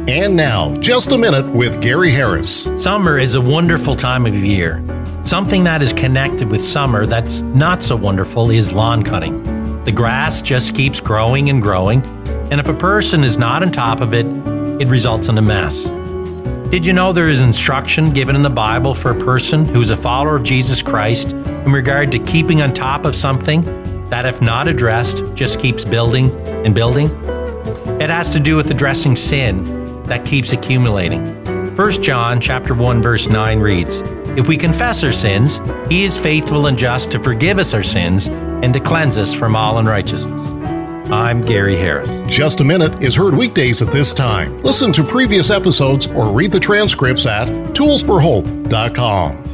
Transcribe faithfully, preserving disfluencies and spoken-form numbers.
And now, Just a Minute with Gary Harris. Summer is a wonderful time of year. Something that is connected with summer that's not so wonderful is lawn cutting. The grass just keeps growing and growing, and if a person is not on top of it, it results in a mess. Did you know there is instruction given in the Bible for a person who is a follower of Jesus Christ in regard to keeping on top of something that, if not addressed, just keeps building and building? It has to do with addressing sin that keeps accumulating. First John chapter one verse nine reads, "If we confess our sins, he is faithful and just to forgive us our sins and to cleanse us from all unrighteousness." I'm Gary Harris. Just a Minute is heard weekdays at this time. Listen to previous episodes or read the transcripts at tools for hope dot com.